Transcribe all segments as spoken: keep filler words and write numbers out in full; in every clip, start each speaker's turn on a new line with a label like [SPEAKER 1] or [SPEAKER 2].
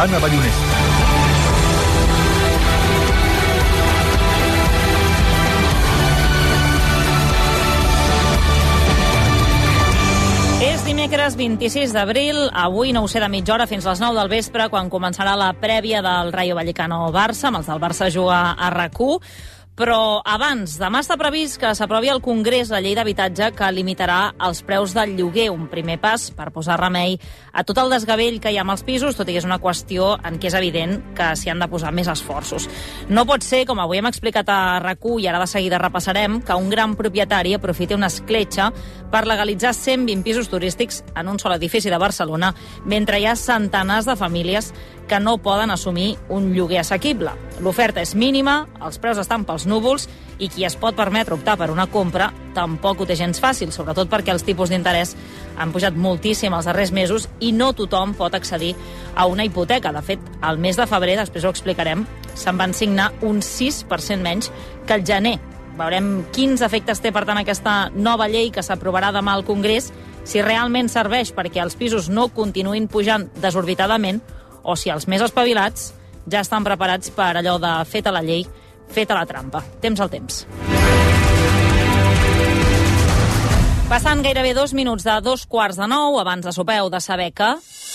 [SPEAKER 1] Anna Ballonés.
[SPEAKER 2] És dimecres vint-i-sis d'abril, avui no ho sé de mitja hora fins les nou del vespre, quan començarà la prèvia del Rayo Vallecano-Barça, amb els del Barça jugar a RAC u. Però abans, demà està previst que s'aprovi al Congrés la llei d'habitatge que limitarà els preus del lloguer, un primer pas per posar remei a tot el desgavell que hi ha amb els pisos, tot i que és una qüestió en què és evident que s'hi han de posar més esforços. No pot ser, com avui hem explicat a RAC u i ara de seguida repassarem, que un gran propietari aprofiti una escletxa per legalitzar cent vint pisos turístics en un sol edifici de Barcelona, mentre hi ha centenars de famílies que no poden assumir un lloguer assequible. L'oferta és mínima, els preus estan pels núvols i qui es pot permetre optar per una compra tampoc ho té gens fàcil, sobretot perquè els tipus d'interès han pujat moltíssim els darrers mesos i no tothom pot accedir a una hipoteca. De fet, al mes de febrer, després ho explicarem, se'n van signar un sis per cent menys que el gener. Veurem quins efectes té, per tant, aquesta nova llei que s'aprovarà demà al Congrés, si realment serveix perquè els pisos no continuïn pujant desorbitadament o si els més espavilats ja estan preparats per allò de feta la llei, feta la trampa. Temps al temps. Passant gairebé dos minuts de dos quarts de nou, abans de sopeu de saber que...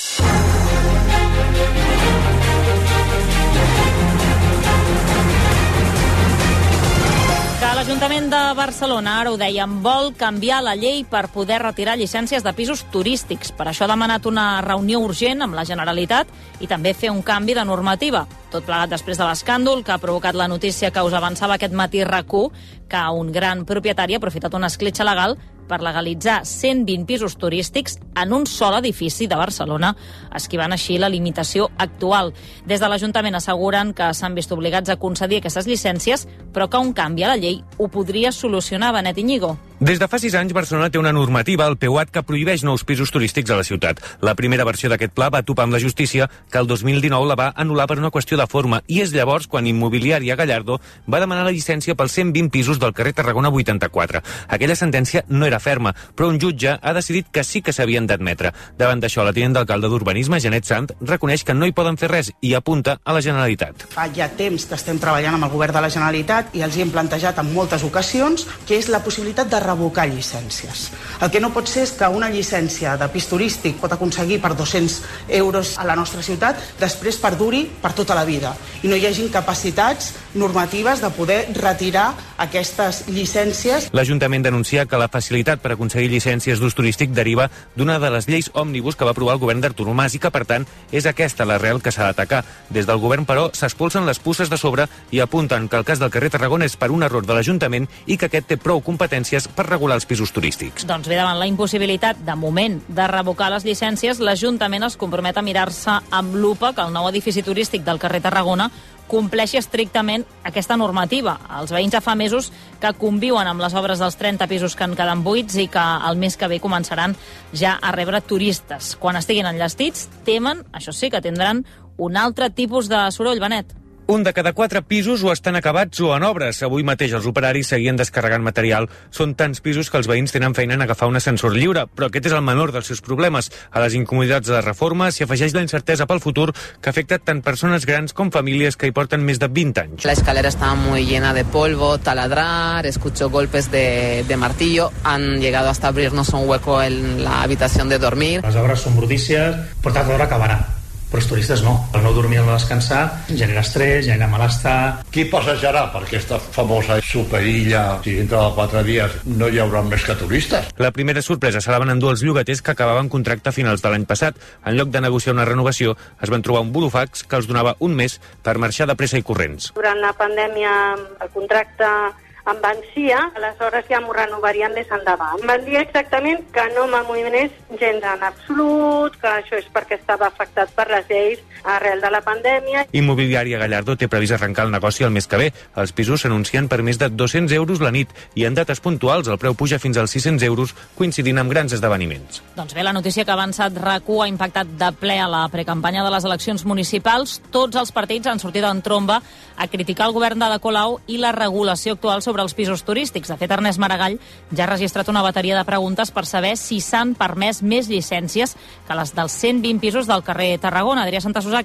[SPEAKER 2] que l'Ajuntament de Barcelona, ara ho dèiem, vol canviar la llei per poder retirar llicències de pisos turístics. Per això ha demanat una reunió urgent amb la Generalitat i també fer un canvi de normativa. Tot plegat després de l'escàndol que ha provocat la notícia que us avançava aquest matí RAC u, que un gran propietari ha aprofitat una escletxa legal per legalitzar cent vint pisos turístics en un sol edifici de Barcelona, esquivant així la limitació actual. Des de l'Ajuntament asseguren que s'han vist obligats a concedir aquestes llicències, però que un canvi a la llei ho podria solucionar. Benet Iñigo.
[SPEAKER 3] Des de fa sis anys, Barcelona té una normativa, el PEUAT, que prohibeix nous pisos turístics a la ciutat. La primera versió d'aquest pla va topar amb la justícia, que el dos mil dinou la va anul·lar per una qüestió de forma, i és llavors quan Immobiliària Gallardo va demanar la llicència pels cent vint pisos del carrer Tarragona vuitanta-quatre. Aquella sentència no era ferma, però un jutge ha decidit que sí que s'havien d'admetre. Davant d'això, la tinent d'alcalde d'Urbanisme, Janet Sant, reconeix que no hi poden fer res i apunta a la Generalitat.
[SPEAKER 4] Fa ja temps que estem treballant amb el govern de la Generalitat i els hi hem plantejat en moltes ocasions que és la possibilitat de revocar llicències. El que no pot ser és que una llicència de pis turístic pot aconseguir per dos-cents euros a la nostra ciutat, després perduri per tota la vida i no hi hagin capacitats normatives de poder retirar aquestes llicències.
[SPEAKER 3] L'Ajuntament denuncia que la facilitat per aconseguir llicències d'ús turístic deriva d'una de les lleis òmnibus que va aprovar el govern d'Artur Mas i que, per tant, és aquesta l'arrel que s'ha d'atacar. Des del govern, però, s'expulsen les puces de sobre i apunten que el cas del carrer Tarragona és per un error de l'Ajuntament i que aquest té prou competències per regular els pisos turístics.
[SPEAKER 2] Doncs bé, davant la impossibilitat, de moment, de revocar les llicències, l'Ajuntament es compromet a mirar-se amb lupa que el nou edifici turístic del carrer Tarragona compleixi estrictament aquesta normativa. Els veïns ja fa mesos que conviuen amb les obres dels trenta pisos que en queden buits i que el mes que ve començaran ja a rebre turistes. Quan estiguin enllestits, temen, això sí, que tindran un altre tipus de soroll, Benet.
[SPEAKER 3] Un de cada quatre pisos o estan acabats o en obres. Avui mateix els operaris seguien descarregant material. Són tants pisos que els veïns tenen feina en agafar un ascensor lliure, però aquest és el menor dels seus problemes. A les incomoditats de la reforma s'hi afegeix la incertesa pel futur que afecta tant persones grans com famílies que hi porten més de vint anys.
[SPEAKER 5] La escalera estaba muy llena de polvo, taladrar, escuchó golpes de, de martillo, han llegado hasta abrirnos un hueco en la habitación de dormir.
[SPEAKER 6] Les obres són brutícies, però tard d'hora acabaran. Però els turistes no. El no dormir, el no descansar, genera estrès, genera malestar.
[SPEAKER 7] Qui passejarà per aquesta famosa superilla? Si dintre de quatre dies no hi haurà més que turistes.
[SPEAKER 3] La primera sorpresa se la van endur els llogaters que acabaven contracte a finals de l'any passat. En lloc de negociar una renovació, es van trobar un burofax que els donava un mes per marxar de pressa i corrents.
[SPEAKER 8] Durant la pandèmia, el contracte em vencia, aleshores ja m'ho renovarien més endavant. Em van dir exactament que no m'amoïnés gens en absolut, que això és perquè estava afectat per les lleis arrel de la pandèmia.
[SPEAKER 3] Immobiliària Gallardo té previst arrencar el negoci el mes que ve. Els pisos s'anuncien per més de dos-cents euros la nit i en dates puntuals el preu puja fins als sis-cents euros, coincidint amb grans esdeveniments.
[SPEAKER 2] Doncs bé, la notícia que ha avançat RAC u ha impactat de ple a la precampanya de les eleccions municipals. Tots els partits han sortit en tromba a criticar el govern d'Ada Colau i la regulació actual sobre els pisos turístics. De fet, Ernest Maragall ja ha registrat una bateria de preguntes per saber si s'han permès més llicències que les dels cent vint pisos del carrer Tarragona. Adrià Santasusagna.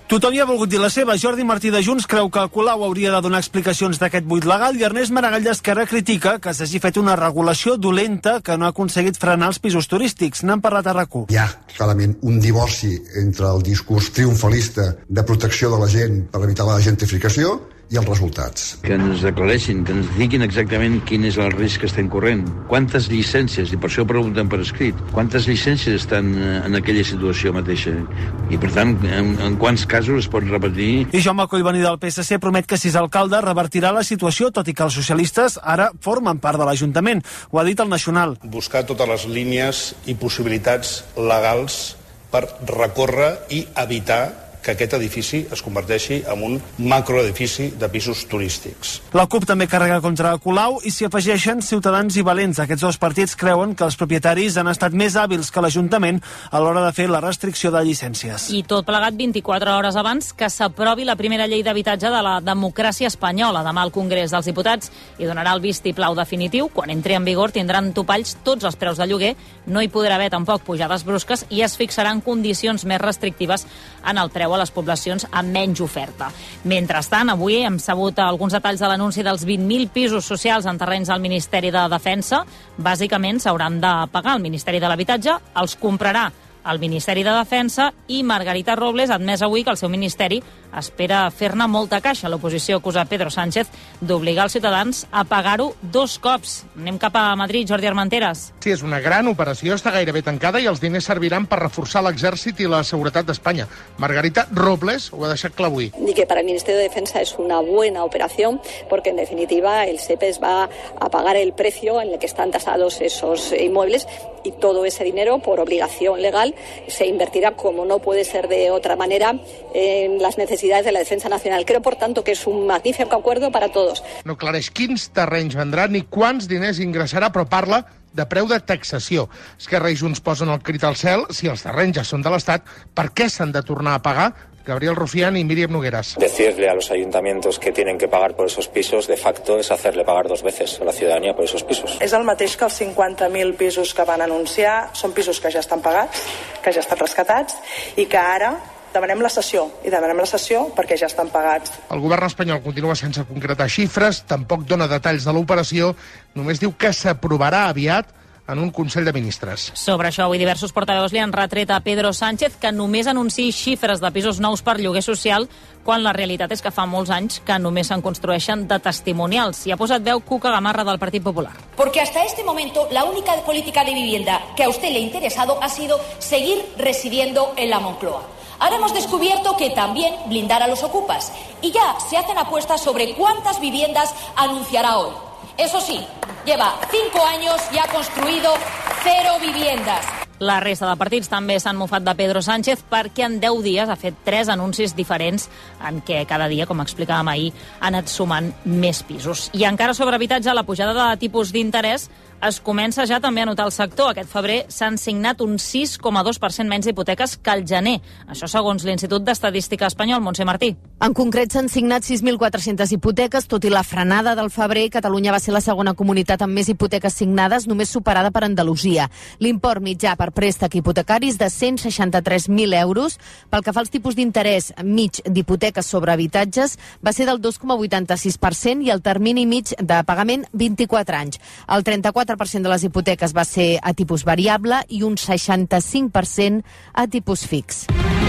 [SPEAKER 1] Tothom hi ha volgut dir la seva. Jordi Martí de Junts creu que Colau hauria de donar explicacions d'aquest buit legal i Ernest Maragall d'Esquerra critica que s'hagi fet una regulació dolenta que no ha aconseguit frenar els pisos turístics. N'han parlat a RAC u.
[SPEAKER 9] Hi ha clarament un divorci entre el discurs triomfalista de protecció de la gent per evitar la gentrificació i els resultats.
[SPEAKER 10] Que ens aclareixin, que ens diguin exactament quin és el risc que estem corrent. Quantes llicències, i per això ho preguntem per escrit, quantes llicències estan en aquella situació mateixa? I per tant, en, en quants casos es pot repetir?
[SPEAKER 1] I Jaume Collboni del P S C promet que si és alcalde revertirà la situació, tot i que els socialistes ara formen part de l'Ajuntament. Ho ha dit el Nacional.
[SPEAKER 11] Buscar totes les línies i possibilitats legals per recórrer i evitar que aquest edifici es converteixi en un macroedifici de pisos turístics.
[SPEAKER 1] La CUP també carrega contra Colau i s'hi afegeixen Ciutadans i Valents. Aquests dos partits creuen que els propietaris han estat més hàbils que l'Ajuntament a l'hora de fer la restricció de llicències.
[SPEAKER 2] I tot plegat vint-i-quatre hores abans que s'aprovi la primera llei d'habitatge de la democràcia espanyola. Demà al Congrés dels Diputats hi donarà el vistiplau definitiu. Quan entri en vigor tindran topalls tots els preus de lloguer, no hi podrà haver tampoc pujades brusques i es fixaran condicions més restrictives en el preu a les poblacions amb menys oferta. Mentrestant, avui hem sabut alguns detalls de l'anunci dels vint mil pisos socials en terrenys del Ministeri de Defensa. Bàsicament s'hauran de pagar el Ministeri de l'Habitatge, els comprarà el Ministeri de Defensa i Margarita Robles ha admès avui que el seu ministeri espera fer-ne molta caixa. L'oposició acusa Pedro Sánchez d'obligar els ciutadans a pagar-ho dos cops. Anem cap a Madrid, Jordi Armenteres.
[SPEAKER 12] Sí, és una gran operació, està gairebé tancada i els diners serviran per reforçar l'exèrcit i la seguretat d'Espanya. Margarita Robles ho ha deixat clar avui.
[SPEAKER 13] Y que para el Ministerio de Defensa es una buena operación porque en definitiva el SEPES va a pagar el precio en el que están tasados esos inmuebles y todo ese dinero por obligación legal se invertirá, como no puede ser de otra manera, en las necesidades de la defensa nacional. Creo, por tanto, que es un magnífico acuerdo para todos.
[SPEAKER 12] No aclareix quins terrenys vendrà ni quants diners ingressarà, però parla de preu de taxació. Esquerra i Junts posen el crit al cel. Si els terrenys ja són de l'Estat, per què s'han de tornar a pagar? Gabriel Rufián y Míriam Nogueras.
[SPEAKER 14] Decirle a los ayuntamientos que tienen que pagar por esos pisos, de facto, es hacerle pagar dos veces a la ciudadanía por esos pisos.
[SPEAKER 15] És el mateix que els cinquanta mil pisos que van anunciar. Són pisos que ja estan pagats, que ja estan rescatats i que ara demanem la cessió, i demanem la cessió perquè ja estan pagats.
[SPEAKER 12] El govern espanyol continua sense concretar xifres, tampoc dona detalls de l'operació, només diu que s'aprovarà aviat en un Consell de Ministres.
[SPEAKER 2] Sobre això, avui diversos portaveus li han retret a Pedro Sánchez que només anunciï xifres de pisos nous per lloguer social quan la realitat és que fa molts anys que només se'n construeixen de testimonials. I ha posat veu Cuca Gamarra del Partit Popular.
[SPEAKER 16] Porque hasta este momento la única política de vivienda que a usted le ha interesado ha sido seguir residiendo en la Moncloa. Ahora hemos descubierto que también blindar a los ocupas y ya se hacen apuestas sobre cuántas viviendas anunciará hoy. Eso sí, lleva cinco años y ha construido cero viviendas.
[SPEAKER 2] La resta de partits també s'han mofat de Pedro Sánchez perquè en deu dies ha fet tres anuncis diferents en què cada dia, com explicàvem ahir, ha anat sumant més pisos. I encara sobre habitatge, la pujada de tipus d'interès es comença ja també a notar el sector. Aquest febrer s'han signat un sis coma dos per cent menys hipoteques que al gener. Això segons l'Institut d'Estadística Espanyol. Montse Martí.
[SPEAKER 17] En concret s'han signat sis mil quatre-centes hipoteques, tot i la frenada del febrer. Catalunya va ser la segona comunitat amb més hipoteques signades, només superada per Andalusia. L'import mitjà per préstec hipotecaris de cent seixanta-tres mil euros. Pel que fa als tipus d'interès mig d'hipoteques sobre habitatges, va ser del dos coma vuitanta-sis per cent i el termini mig de pagament vint-i-quatre anys. El trenta-quatre per cent de les hipoteques va ser a tipus variable i un seixanta-cinc per cent a tipus fix.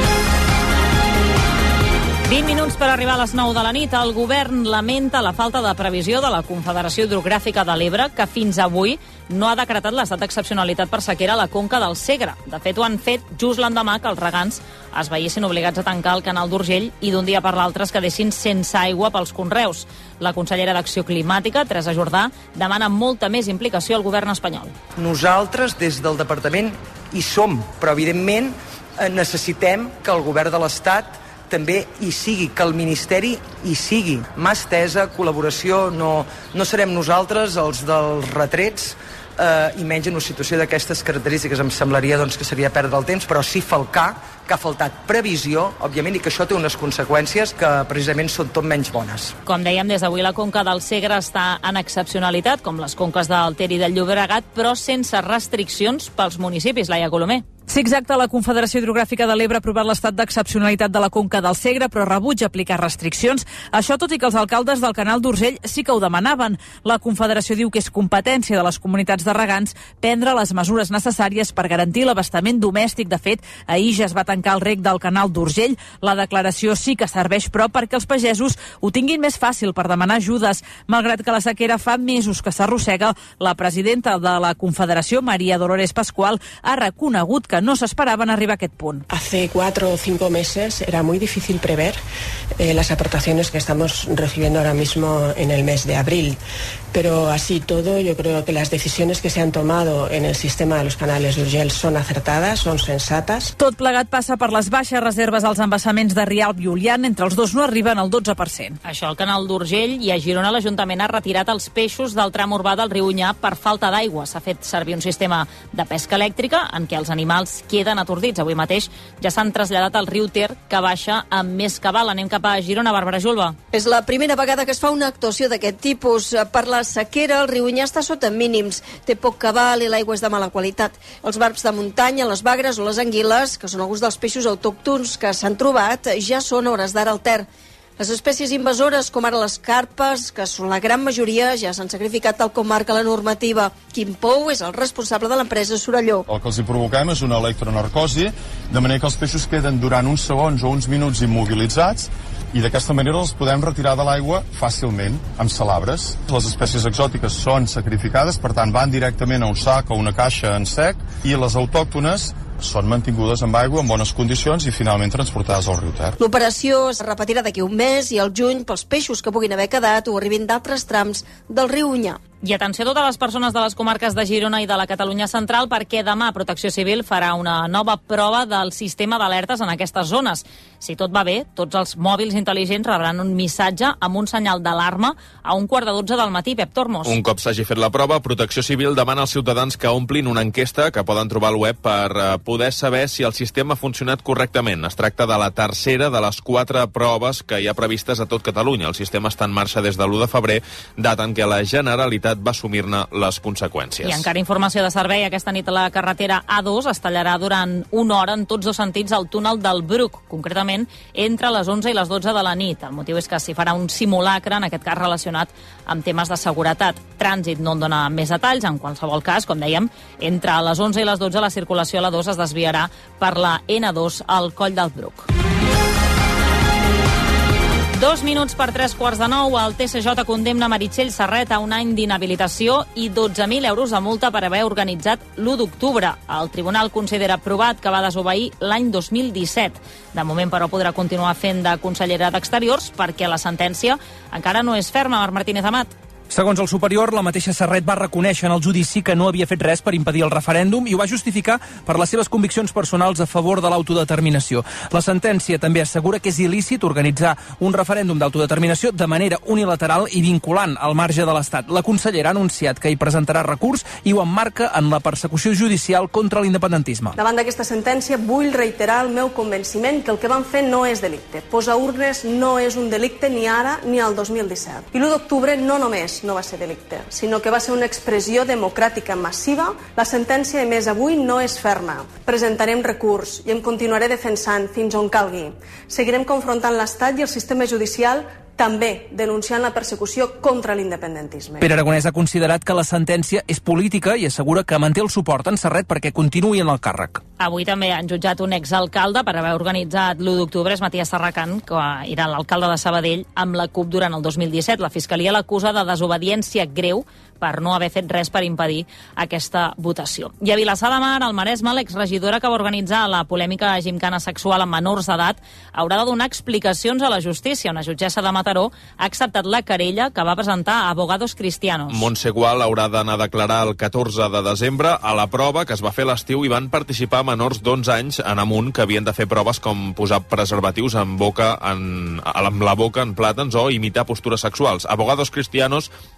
[SPEAKER 2] vint minuts per arribar a les nou de la nit. El govern lamenta la falta de previsió de la Confederació Hidrogràfica de l'Ebre, que fins avui no ha decretat l'estat d'excepcionalitat per sequera a la conca del Segre. De fet, ho han fet just l'endemà que els regants es veiessin obligats a tancar el canal d'Urgell i d'un dia per l'altre es quedessin sense aigua pels conreus. La consellera d'Acció Climàtica, Teresa Jordà, demana molta més implicació al govern espanyol.
[SPEAKER 18] Nosaltres, des del departament, hi som, però evidentment necessitem que el govern de l'Estat també hi sigui, que el Ministeri hi sigui. Mà estesa, col·laboració, no, no serem nosaltres els dels retrets, eh, i menys en una situació d'aquestes característiques. Em semblaria doncs, que seria perdre el temps, però sí falcar que ha faltat previsió, òbviament, i que això té unes conseqüències que precisament són tot menys bones.
[SPEAKER 2] Com dèiem, des d'avui la conca del Segre està en excepcionalitat, com les conques del Ter i del Llobregat, però sense restriccions pels municipis. Laia Colomer.
[SPEAKER 17] Sí,
[SPEAKER 19] Sí, exacte. La Confederació Hidrogràfica de l'Ebre ha aprovat l'estat d'excepcionalitat de la conca del Segre, però rebutja aplicar restriccions. Això tot i que els alcaldes del canal d'Urgell sí que ho demanaven. La Confederació diu que és competència de les comunitats de regants prendre les mesures necessàries per garantir l'abastament domèstic. De fet, ahir ja es va tancar el reg del canal d'Urgell. La declaració sí que serveix, però, perquè els pagesos ho tinguin més fàcil per demanar ajudes. Malgrat que la sequera fa mesos que s'arrossega, la presidenta de la Confederació, María Dolores Pascual, ha reconegut que no se esperaban arribar a aquest punt.
[SPEAKER 20] Hace cuatro o cinco meses era muy difícil prever eh, las aportaciones que estamos recibiendo ahora mismo en el mes de abril. Pero así todo, yo creo que las decisiones que se han tomado en el sistema de los canales d'Urgell son acertadas, son sensatas.
[SPEAKER 19] Tot plegat passa per les baixes reserves als embassaments de Rialb i Olian. Entre els dos no arriben al dotze per cent.
[SPEAKER 2] Això, al canal d'Urgell i a Girona l'Ajuntament ha retirat els peixos del tram urbà del riu Onyar per falta d'aigua. S'ha fet servir un sistema de pesca elèctrica en què els animals queden atordits. Avui mateix ja s'han traslladat al riu Ter, que baixa amb més cabal. Anem cap a Girona, Bàrbara Julba.
[SPEAKER 21] És la primera vegada que es fa una actuació d'aquest tipus. Per la sequera, el riu Onyar està sota mínims. Té poc cabal i l'aigua és de mala qualitat. Els barbs de muntanya, les bagres o les anguiles, que són alguns dels peixos autòctons que s'han trobat, ja són a hores d'ara al Ter. Les espècies invasores, com ara les carpes, que són la gran majoria, ja s'han sacrificat tal com marca la normativa. Quim Pou és el responsable de l'empresa Sorelló.
[SPEAKER 22] El que els hi provoquem és una electronarcosi, de manera que els peixos queden durant uns segons o uns minuts immobilitzats i d'aquesta manera els podem retirar de l'aigua fàcilment, amb salabres. Les espècies exòtiques són sacrificades, per tant van directament a un sac o una caixa en sec, i les autòctones són mantingudes amb aigua en bones condicions i finalment transportades al riu Ter.
[SPEAKER 21] L'operació es repetirà d'aquí un mes i al juny pels peixos que puguin haver quedat o arribin d'altres trams del riu Onyar.
[SPEAKER 2] I atenció a totes les persones de les comarques de Girona i de la Catalunya central, perquè demà Protecció Civil farà una nova prova del sistema d'alertes en aquestes zones. Si tot va bé, tots els mòbils intel·ligents rebran un missatge amb un senyal d'alarma a un quart de dotze del matí. Pep Tormos.
[SPEAKER 23] Un cop s'hagi fet la prova, Protecció Civil demana als ciutadans que omplin una enquesta que poden trobar al web per poder saber si el sistema ha funcionat correctament. Es tracta de la tercera de les quatre proves que hi ha previstes a tot Catalunya. El sistema està en marxa des de l'u de febrer, data en què la Generalitat va assumir-ne les conseqüències.
[SPEAKER 2] I encara informació de servei. Aquesta nit la carretera A dos es tallarà durant una hora en tots dos sentits al túnel del Bruc, concretament entre les onze i les dotze de la nit. El motiu és que s'hi farà un simulacre, en aquest cas relacionat amb temes de seguretat. Trànsit no en dona més detalls. En qualsevol cas, com dèiem, entre les onze i les dotze la circulació a la dos es desviarà per la ena dos al Coll del Bruc. Dos minuts per tres quarts de nou, el T C J condemna Meritxell Serret a un any d'inhabilitació i dotze mil euros de multa per haver organitzat l'u d'octubre. El tribunal considera provat que va desobeir l'any dos mil disset. De moment, però, podrà continuar fent de consellera d'Exteriors perquè la sentència encara no és ferma. Marc Martínez Amat.
[SPEAKER 24] Segons el superior, la mateixa Serret va reconèixer en el judici que no havia fet res per impedir el referèndum i ho va justificar per les seves conviccions personals a favor de l'autodeterminació. La sentència també assegura que és il·lícit organitzar un referèndum d'autodeterminació de manera unilateral i vinculant al marge de l'Estat. La consellera ha anunciat que hi presentarà recurs i ho emmarca en la persecució judicial contra l'independentisme.
[SPEAKER 25] Davant d'aquesta sentència vull reiterar el meu convenciment que el que van fer no és delicte. Posar urnes no és un delicte ni ara ni al dos mil disset. I l'u d'octubre no només no va ser delicte, sinó que va ser una expressió democràtica massiva. La sentència emesa avui no és ferma. Presentarem recurs i em continuaré defensant fins on calgui. Seguirem confrontant l'Estat i el sistema judicial, també denunciant la persecució contra l'independentisme.
[SPEAKER 24] Pere Aragonès ha considerat que la sentència és política i assegura que manté el suport en Serret perquè continuï en el càrrec.
[SPEAKER 2] Avui també han jutjat un exalcalde per haver organitzat l'u d'octubre, és Matías Sarracan, que era l'alcalde de Sabadell, amb la CUP durant el dos mil disset. La Fiscalia l'acusa de desobediència greu per no haver fet res per impedir aquesta votació. I a Vilassar de Mar, al Maresme, l'exregidora que va organitzar la polèmica gimcana sexual amb menors d'edat haurà de donar explicacions a la justícia. Una jutgessa de Mataró ha acceptat la querella que va presentar a Abogados Cristianos.
[SPEAKER 23] Montse Gual haurà d'anar a declarar el catorze de desembre a la prova que es va fer a l'estiu i van participar menors d'onze anys en amunt que havien de fer proves com posar preservatius en boca en, amb la boca en plàtans o imitar postures sexuals. Abogados Cristianos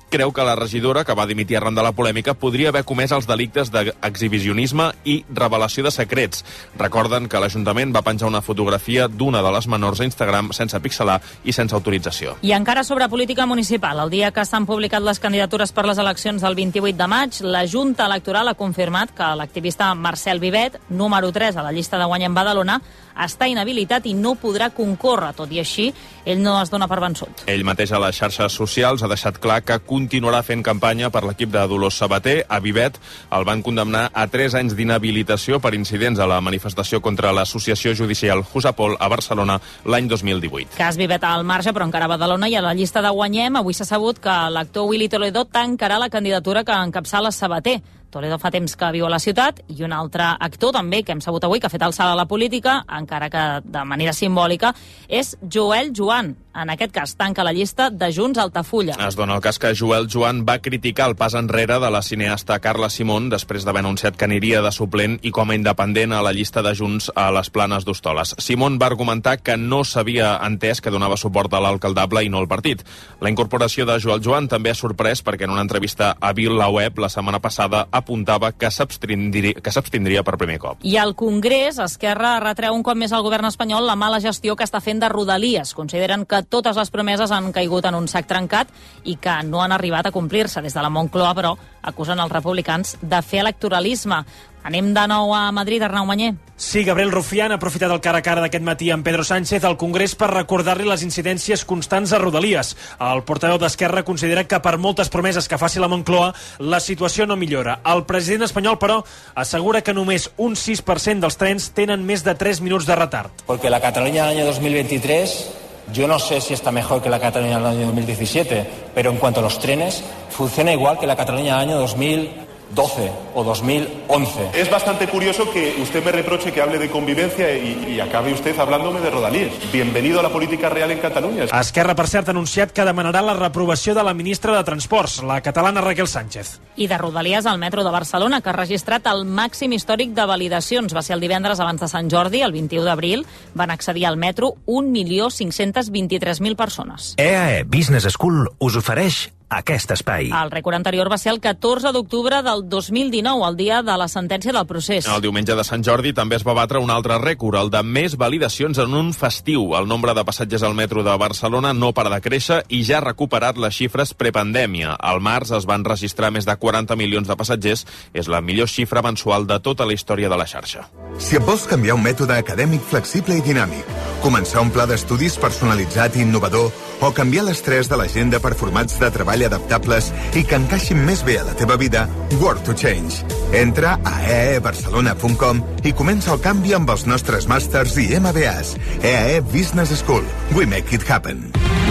[SPEAKER 23] creu que la regidora, que va dimitir arran de la polèmica, podria haver comès els delictes d'exhibicionisme i revelació de secrets. Recorden que l'Ajuntament va penjar una fotografia d'una de les menors a Instagram sense pixelar i sense autorització.
[SPEAKER 2] I encara sobre política municipal, el dia que s'han publicat les candidatures per les eleccions del vint-i-vuit de maig, la Junta Electoral ha confirmat que l'activista Marcel Vivet, número tres a la llista de Guanyem Badalona, està inhabilitat i no podrà concórrer. Tot i així, ell no es dona per vençut.
[SPEAKER 23] Ell mateix a les xarxes socials ha deixat clar que continuarà fent campanya per l'equip de Dolors Sabater. A Vivet el van condemnar a tres anys d'inhabilitació per incidents a la manifestació contra l'associació judicial Jusapol a Barcelona l'any dos mil divuit.
[SPEAKER 2] Cas Vivet al marge, però encara a Badalona i a la llista de Guanyem. Avui s'ha sabut que l'actor Willy Toledo tancarà la candidatura que encapçala Sabater. Toledo fa temps que viu a la ciutat i un altre actor també que hem sabut avui que ha fet el salt a la política, encara que de manera simbòlica, és Joel Joan. En aquest cas, tanca la llista de Junts Altafulla.
[SPEAKER 23] Es dona el cas que Joel Joan va criticar el pas enrere de la cineasta Carla Simón després d'haver anunciat que aniria de suplent i com a independent a la llista de Junts a les Planes d'Hostoles. Simón va argumentar que no s'havia entès que donava suport a l'alcaldable i no al partit. La incorporació de Joel Joan també ha sorprès perquè en una entrevista a VilaWeb la setmana passada apuntava que s'abstindria que s'abstindria per primer cop.
[SPEAKER 2] I al Congrés, Esquerra retreu un cop més al govern espanyol la mala gestió que està fent de Rodalies. Consideren que totes les promeses han caigut en un sac trencat i que no han arribat a complir-se. Des de la Moncloa, però, acusen els republicans de fer electoralisme. Anem de nou a Madrid, Arnau Manyer.
[SPEAKER 4] Sí, Gabriel Rufián ha aprofitat el cara a cara d'aquest matí amb Pedro Sánchez al Congrés per recordar-li les incidències constants a Rodalies. El portaveu d'Esquerra considera que per moltes promeses que faci la Moncloa, la situació no millora. El president espanyol, però, assegura que només un sis per cent dels trens tenen més de tres minuts de retard.
[SPEAKER 5] Porque la Cataluña del año dos mil veintitrés... Yo no sé si está mejor que la Cataluña del año dos mil diecisiete, pero en cuanto a los trenes, funciona igual que la Cataluña del año dos mil doce o dos mil once.
[SPEAKER 6] Es bastante curioso que usted me reproche que hable de convivencia y, y acabe usted hablándome de Rodalies. Bienvenido a la política real en Catalunya.
[SPEAKER 4] Esquerra, per cert, ha anunciat que demanarà la reprovació de la ministra de Transports, la catalana Raquel Sánchez.
[SPEAKER 2] I de Rodalies al metro de Barcelona, que ha registrat el màxim històric de validacions. Va ser el divendres abans de Sant Jordi, el vint-i-u d'abril. Van accedir al metro un milió cinc-cents vint-i-tres mil persones.
[SPEAKER 7] E A E Business School us ofereix aquest espai.
[SPEAKER 2] El rècord anterior va ser el catorze d'octubre del dos mil dinou, el dia de la sentència del procés.
[SPEAKER 23] El diumenge de Sant Jordi també es va batre un altre rècord, el de més validacions en un festiu. El nombre de passatgers al metro de Barcelona no para de créixer i ja ha recuperat les xifres prepandèmia. Al març es van registrar més de quaranta milions de passatgers. És la millor xifra mensual de tota la història de la xarxa.
[SPEAKER 8] Si et vols canviar un mètode acadèmic flexible i dinàmic, començar un pla d'estudis personalitzat i innovador o canviar l'estrès de l'agenda per formats de treball adaptables i que encaixin més bé a la teva vida, Work to Change. Entra a e a e barcelona punt com i comença el canvi amb els nostres màsters i M B As. E A E Business School. We make it happen.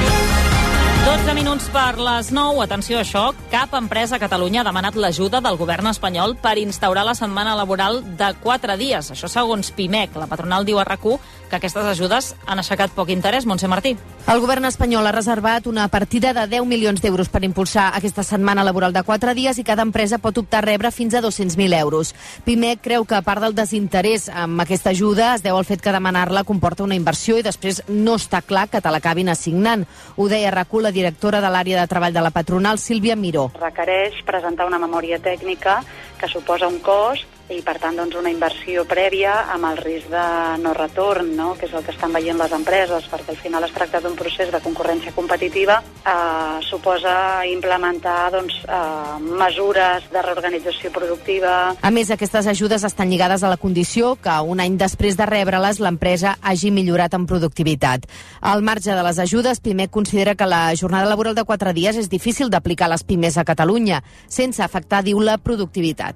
[SPEAKER 2] dotze minuts per les nou. Atenció a això, cap empresa a Catalunya ha demanat l'ajuda del govern espanyol per instaurar la setmana laboral de quatre dies. Això segons Pimec. La patronal diu a RAC u que aquestes ajudes han aixecat poc interès. Montse Martí.
[SPEAKER 17] El govern espanyol ha reservat una partida de deu milions d'euros per impulsar aquesta setmana laboral de quatre dies i cada empresa pot optar a rebre fins a dos-cents mil euros. Pimec creu que a part del desinterès amb aquesta ajuda es deu al fet que demanar-la comporta una inversió i després no està clar que te l'acabin assignant. Ho deia RAC u la directora de l'àrea de treball de la patronal, Sílvia Miró.
[SPEAKER 26] Requereix presentar una memòria tècnica que suposa un cost i, per tant, doncs, una inversió prèvia amb el risc de no retorn, no? Que és el que estan veient les empreses, perquè al final es tracta d'un procés de concurrència competitiva. Eh, suposa implementar doncs, eh, mesures de reorganització productiva.
[SPEAKER 17] A més, aquestes ajudes estan lligades a la condició que un any després de rebre-les l'empresa hagi millorat en productivitat. Al marge de les ajudes, Pimec considera que la jornada laboral de quatre dies és difícil d'aplicar a les pimes a Catalunya, sense afectar, diu, la productivitat.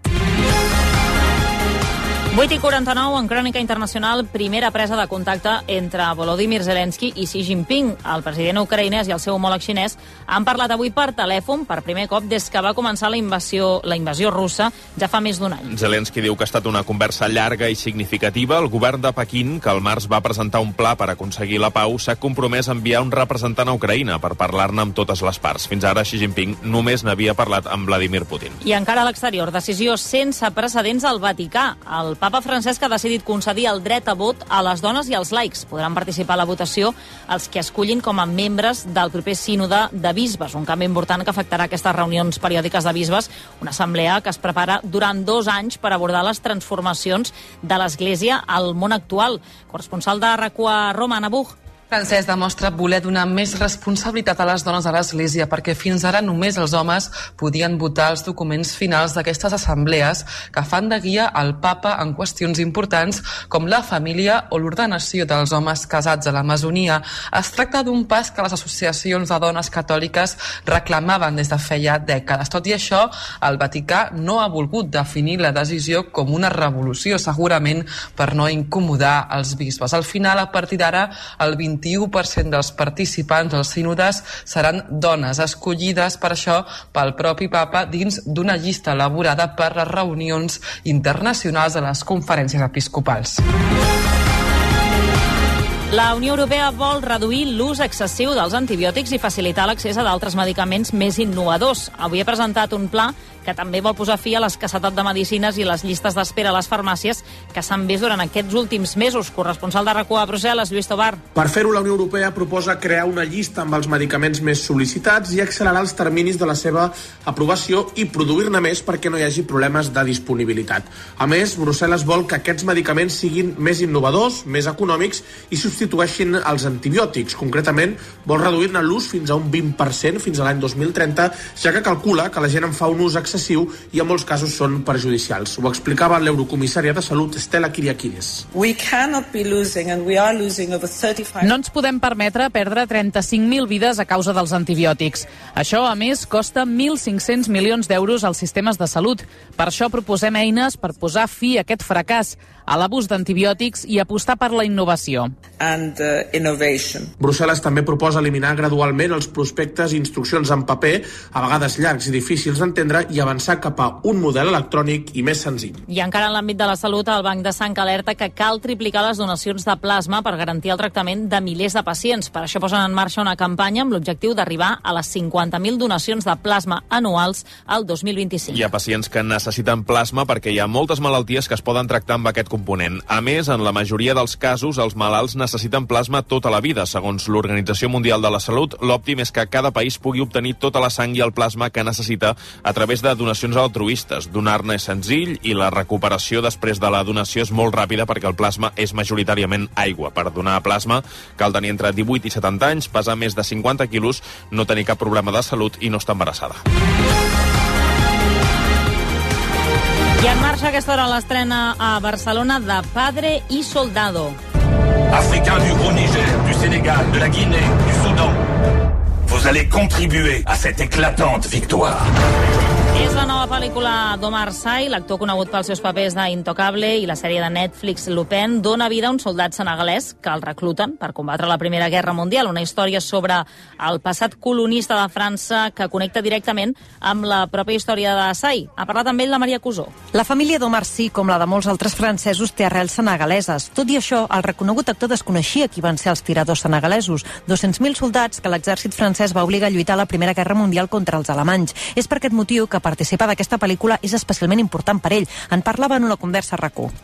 [SPEAKER 2] vuit i quaranta-nou, en Crònica Internacional, primera presa de contacte entre Volodymyr Zelensky i Xi Jinping. El president ucraïnès i el seu homòleg xinès han parlat avui per telèfon per primer cop des que va començar la invasió, la invasió russa ja fa més d'un any.
[SPEAKER 23] Zelensky diu que ha estat una conversa llarga i significativa. El govern de Pequín, que al març va presentar un pla per aconseguir la pau, s'ha compromès a enviar un representant a Ucraïna per parlar-ne amb totes les parts. Fins ara, Xi Jinping només n'havia parlat amb Vladimir Putin.
[SPEAKER 2] I encara a l'exterior, decisió sense precedents al Vaticà. El Papa Francesc ha decidit concedir el dret a vot a les dones i als laics. Podran participar a la votació els que escullin com a membres del proper sínode de bisbes, un canvi important que afectarà aquestes reunions periòdiques de bisbes, una assemblea que es prepara durant dos anys per abordar les transformacions de l'Església al món actual. Corresponsal de R A C U a Roma, Anna Buch.
[SPEAKER 1] Francesc demostra voler donar més responsabilitat a les dones a l'Església perquè fins ara només els homes podien votar els documents finals d'aquestes assemblees que fan de guia al papa en qüestions importants com la família o l'ordenació dels homes casats a la masonia. Es tracta d'un pas que les associacions de dones catòliques reclamaven des de feia dècades. Tot i això, el Vaticà no ha volgut definir la decisió com una revolució, segurament per no incomodar els bisbes. Al final, a partir d'ara, el vint-i-u per cent dels participants dels sínodes seran dones, escollides per això pel propi papa dins d'una llista elaborada per les reunions internacionals de les conferències episcopals.
[SPEAKER 2] La Unió Europea vol reduir l'ús excessiu dels antibiòtics i facilitar l'accés a d'altres medicaments més innovadors. Avui ha presentat un pla que també vol posar fi a l'escassetat de medicines i les llistes d'espera a les farmàcies que s'han vist durant aquests últims mesos. Corresponsal de R A C U a Brussel·les, Lluís Tobar.
[SPEAKER 3] Per fer-ho, la Unió Europea proposa crear una llista amb els medicaments més sol·licitats i accelerar els terminis de la seva aprovació i produir-ne més perquè no hi hagi problemes de disponibilitat. A més, Brussel·les vol que aquests medicaments siguin més innovadors, més econòmics i substitueixin els antibiòtics. Concretament, vol reduir-ne l'ús fins a un vint per cent fins a l'any dos mil trenta, ja que calcula que la gent en fa un ús excessiu i en molts casos són perjudicials. Ho explicava l'eurocomissària de Salut, Stella Kyriakides.
[SPEAKER 9] No ens podem permetre perdre trenta-cinc mil vides a causa dels antibiòtics. Això, a més, costa mil cinc-cents milions d'euros als sistemes de salut. Per això proposem eines per posar fi a aquest fracàs, a l'abús d'antibiòtics i apostar per la innovació.
[SPEAKER 3] And, uh, innovation. Brussel·les també proposa eliminar gradualment els prospectes i instruccions en paper, a vegades llargs i difícils d'entendre, i avançar cap a un model electrònic i més senzill.
[SPEAKER 2] I encara en l'àmbit de la salut, el Banc de Sang alerta que cal triplicar les donacions de plasma per garantir el tractament de milers de pacients. Per això posen en marxa una campanya amb l'objectiu d'arribar a les cinquanta mil donacions de plasma anuals al dos mil vint-i-cinc.
[SPEAKER 23] Hi ha pacients que necessiten plasma perquè hi ha moltes malalties que es poden tractar amb aquest component. A més, en la majoria dels casos, els malalts necessiten plasma tota la vida. Segons l'Organització Mundial de la Salut, l'òptim és que cada país pugui obtenir tota la sang i el plasma que necessita a través de donacions altruistes. Donar-ne és senzill i la recuperació després de la donació és molt ràpida perquè el plasma és majoritàriament aigua. Per donar plasma cal tenir entre divuit i setanta anys, pesar més de cinquanta quilos, no tenir cap problema de salut i no estar embarassada.
[SPEAKER 2] I en marxa aquesta hora l'estrena a Barcelona de Padre y Soldado.
[SPEAKER 10] Africains du Haut-Niger, du Sénégal, de la Guinée, du Soudan, vous allez contribuer à cette éclatante victoire.
[SPEAKER 2] És la nova pel·lícula d'Omar Sy, l'actor conegut pels seus papers d'Intocable i la sèrie de Netflix Lupin, dona vida a un soldat senegalès que el recluten per combatre la Primera Guerra Mundial, una història sobre el passat colonista de França que connecta directament amb la pròpia història de Sy. Ha parlat amb ell la Maria Cusó.
[SPEAKER 11] La família d'Omar Sy, com la de molts altres francesos, té arrels senegaleses. Tot i això, el reconegut actor desconeixia qui van ser els tiradors senegalesos, dos-cents mil soldats que l'exèrcit francès va obligar a lluitar a la Primera Guerra Mundial contra els alemanys. És per aquest motiu que participar d'aquesta pel·lícula és especialment important per ell. En parlava en una conversa a R A C U.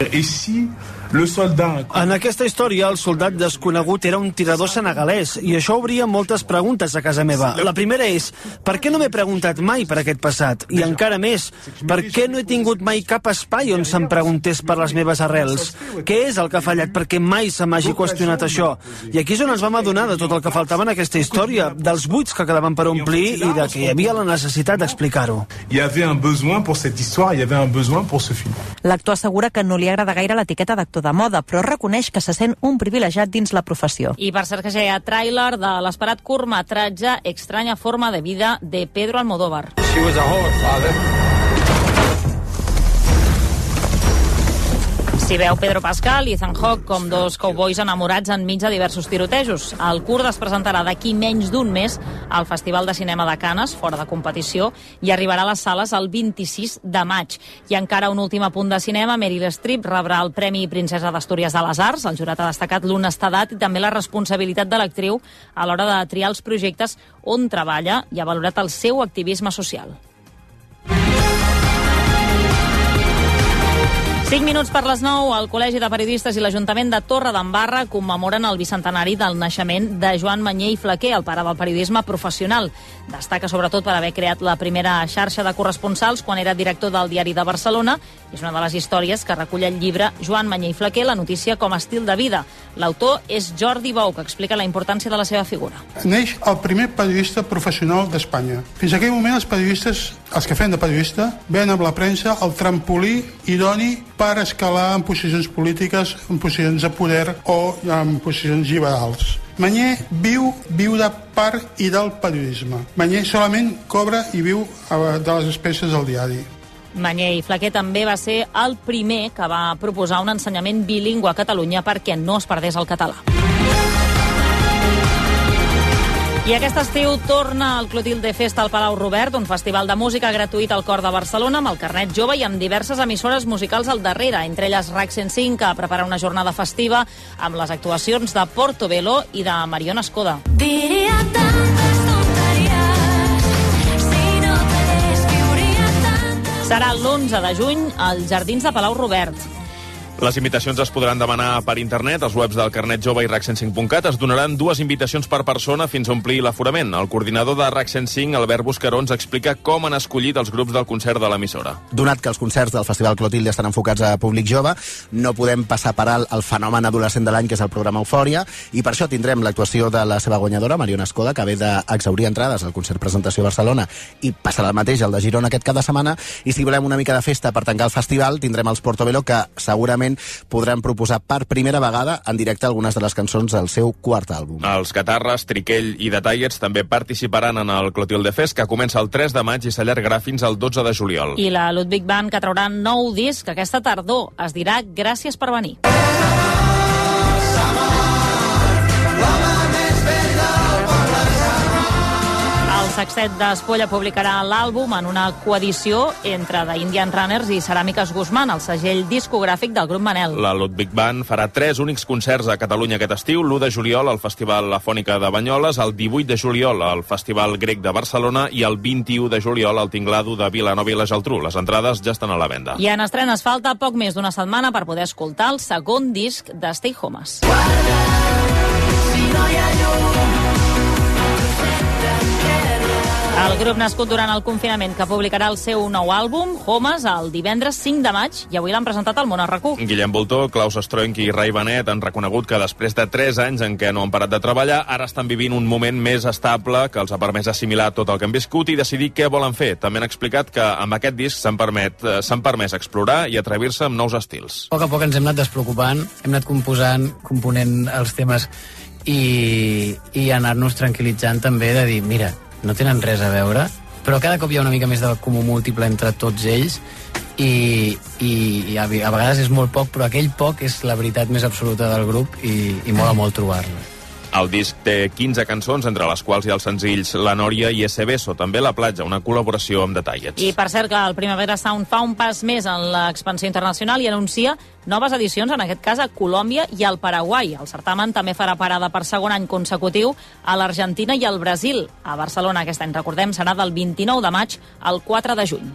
[SPEAKER 13] En aquesta història, el soldat desconegut era un tirador senegalès i això obria moltes preguntes a casa meva. La primera és, per què no m'he preguntat mai per aquest passat? I encara més, per què no he tingut mai cap espai on se'm preguntés per les meves arrels? Què és el que ha fallat perquè mai se m'hagi qüestionat això? I aquí és on ens vam adonar de tot el que faltava en aquesta història, dels buits que quedaven per omplir i de que hi havia la necessitat d'explicar-ho.
[SPEAKER 27] Il y avait un besoin pour cette histoire, il y avait un besoin pour ce film.
[SPEAKER 11] L'actor assegura que no li agrada gaire l'etiqueta d'actor de moda, però reconeix que se sent un privilegiat dins la professió.
[SPEAKER 2] I per cert que ja hi ha tràiler de l'esperat curtmetratge Extraña forma de vida de Pedro Almodóvar.
[SPEAKER 28] She was a whore, father.
[SPEAKER 2] S'hi veu Pedro Pascal i Ethan Hawke com dos cowboys enamorats enmig de diversos tirotejos. El curt es presentarà d'aquí menys d'un mes al Festival de Cinema de Canes, fora de competició, i arribarà a les sales el vint-i-sis de maig. I encara un últim apunt de cinema, Meryl Streep rebrà el Premi Princesa d'Astúries de les Arts. El jurat ha destacat l'honestedat i també la responsabilitat de l'actriu a l'hora de triar els projectes on treballa i ha valorat el seu activisme social. cinc minuts per les nou, el Col·legi de Periodistes i l'Ajuntament de Torredembarra commemoren el bicentenari del naixement de Joan Mañé i Flaquer, el pare del periodisme professional. Destaca sobretot per haver creat la primera xarxa de corresponsals quan era director del Diari de Barcelona. És una de les històries que recull el llibre Joan Mañé i Flaquer, la notícia com a estil de vida. L'autor és Jordi Bou, que explica la importància de la seva figura.
[SPEAKER 12] Neix el primer periodista professional d'Espanya. Fins aquell moment els periodistes, els que feien de periodista, veien amb la premsa el trampolí idoni per escalar en posicions polítiques, en posicions de poder o en posicions liberals. Mañé viu, viu de part i del periodisme. Mañé solament cobra i viu de les despeses del diari.
[SPEAKER 2] Mañé i Flaquer també va ser el primer que va proposar un ensenyament bilingüe a Catalunya perquè no es perdés el català. I aquest estiu torna el Clotilde Festa al Palau Robert, un festival de música gratuït al cor de Barcelona amb el carnet jove i amb diverses emissores musicals al darrere, entre elles RAC cent cinc, que prepara una jornada festiva amb les actuacions de Portobello i de Mariona Escoda. Diria tantes tonteries si no te descriuria tantes... Serà l'onze de juny als Jardins de Palau Robert.
[SPEAKER 23] Les invitacions es podran demanar per internet, als webs del Carnet Jove i RAC cent cinc punt cat. Es donaran dues invitacions per persona fins a omplir l'aforament. El coordinador de RAC cent cinc, Albert Buscaró, ens explica com han escollit els grups del concert de l'emissora.
[SPEAKER 14] Donat que els concerts del Festival Clotilde estan enfocats a públic jove, no podem passar per alt el fenomen adolescent de l'any, que és el programa Eufòria, i per això tindrem l'actuació de la seva guanyadora, Mariona Escoda, que ve d'exhaurir entrades al concert Presentació Barcelona, i passarà el mateix al de Girona aquest cada setmana. I si volem una mica de festa per tancar el festival, tindrem els Portobello, que segurament podran proposar per primera vegada en directe algunes de les cançons del seu quart àlbum.
[SPEAKER 23] Els Catarres, Triquell i The Tigers també participaran en el Clotilde Fest, que comença el tres de maig i s'allargarà fins al dotze de juliol.
[SPEAKER 2] I la Ludwig Band, que traurà nou disc aquesta tardor, es dirà Gràcies per venir. El Sextet d'Espolla publicarà l'àlbum en una coedició entre The Indian Runners i Ceràmiques Guzmán, el segell discogràfic del grup Manel.
[SPEAKER 23] La Ludwig Band farà tres únics concerts a Catalunya aquest estiu: l'u de juliol al Festival La Fònica de Banyoles, el divuit de juliol al Festival Grec de Barcelona i el vint-i-u de juliol al Tinglado de Vilanova i la Geltrú. Les entrades ja estan a la venda.
[SPEAKER 2] I en estrenes falta poc més d'una setmana per poder escoltar el segon disc de Stay Homes. Si no hi ha llum, el grup nascut durant el confinament, que publicarà el seu nou àlbum, Homes, el divendres cinc de maig, i avui l'han presentat al Món RAC u.
[SPEAKER 23] Guillem Voltó, Klaus Stroink i Ray Benet han reconegut que després de tres anys en què no han parat de treballar, ara estan vivint un moment més estable que els ha permès assimilar tot el que han viscut i decidir què volen fer. També han explicat que amb aquest disc s'han permet, s'han permès explorar i atrevir-se amb nous estils.
[SPEAKER 15] A poc a poc ens hem anat despreocupant, hem anat composant, component els temes i, i anar-nos tranquil·litzant també de dir, mira, no tenen res a veure, però cada cop hi ha una mica més de comú múltiple entre tots ells i, i, i a, a vegades és molt poc, però aquell poc és la veritat més absoluta del grup i, i mola molt trobar-lo.
[SPEAKER 23] El disc té quinze cançons, entre les quals hi ha els senzills La Nòria i Ese Beso, també La Platja, una col·laboració amb The Tigers.
[SPEAKER 2] I per cert que el Primavera Sound fa un pas més en l'expansió internacional i anuncia noves edicions, en aquest cas a Colòmbia i al Paraguai. El certamen també farà parada per segon any consecutiu a l'Argentina i al Brasil. A Barcelona aquest any, recordem, serà del vint-i-nou de maig al quatre de juny.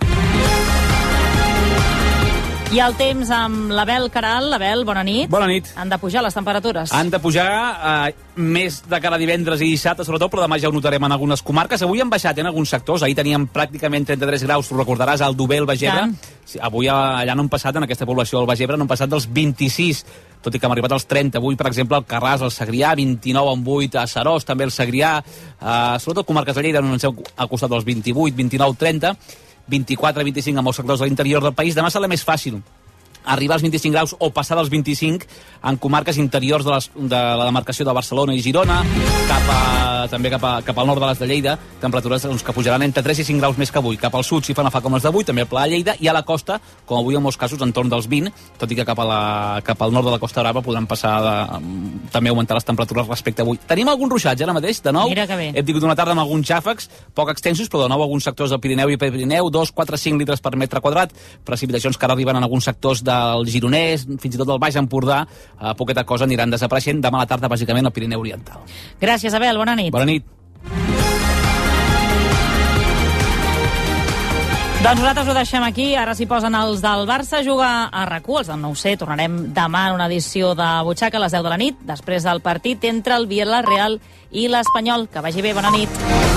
[SPEAKER 2] I el temps amb l'Abel Caral. Abel, bona nit.
[SPEAKER 16] Bona nit.
[SPEAKER 2] Han de pujar les temperatures.
[SPEAKER 16] Han de pujar eh, més de cara a divendres i dissabte, sobretot, però demà ja ho notarem en algunes comarques. Avui han baixat en alguns sectors. Ahir teníem pràcticament trenta-tres graus, tu recordaràs, al Dober, al Bagebre. Sí, avui allà no han passat, en aquesta població del Bagebre, no han passat dels vint-i-sis, tot i que hem arribat als trenta. Avui, per exemple, al Carràs, al Segrià, vint-i-nou amb vuit, a Serós, també el Segrià, eh, sobretot comarques de Lleida, no ens heu al costat dels vint-i-vuit, vint-i-nou, trenta, vint-i-quatre, vint-i-cinc amb els sectors de l'interior del país. Demà serà més fàcil arribar als vint-i-cinc graus o passar dels vint-i-cinc en comarques interiors de, les, de la demarcació de Barcelona i Girona, cap a, també cap, a, cap al nord de les de Lleida, temperatures doncs, que pujaran entre tres i cinc graus més que avui. Cap al sud, si fan a fa com les d'avui, també al Pla de Lleida, i a la costa, com avui en molts casos, entorn dels vint, tot i que cap, a la, cap al nord de la Costa Brava podran passar de, també augmentar les temperatures respecte a avui. Tenim algun ruixatge ara mateix, de nou.
[SPEAKER 2] Mira que bé.
[SPEAKER 16] Hem tingut una tarda amb alguns xàfecs, poc extensos, però de nou alguns sectors del Pirineu i Prepirineu, dos, quatre, cinc litres per metre quadrat, precipitacions que ara arriben en alguns sectors del Gironès, fins i tot del Baix Empordà, a poqueta cosa aniran desapareixent. Demà a la tarda, bàsicament, al Pirineu Oriental.
[SPEAKER 2] Gràcies, Abel. Bona nit.
[SPEAKER 16] Bona nit.
[SPEAKER 2] Doncs nosaltres ho deixem aquí, ara s'hi posen els del Barça a jugar a RAC u, els del nou C. Tornarem demà en una edició de Butxaca a les deu de la nit, després del partit entre el Villarreal i l'Espanyol. Que vagi bé, bona nit.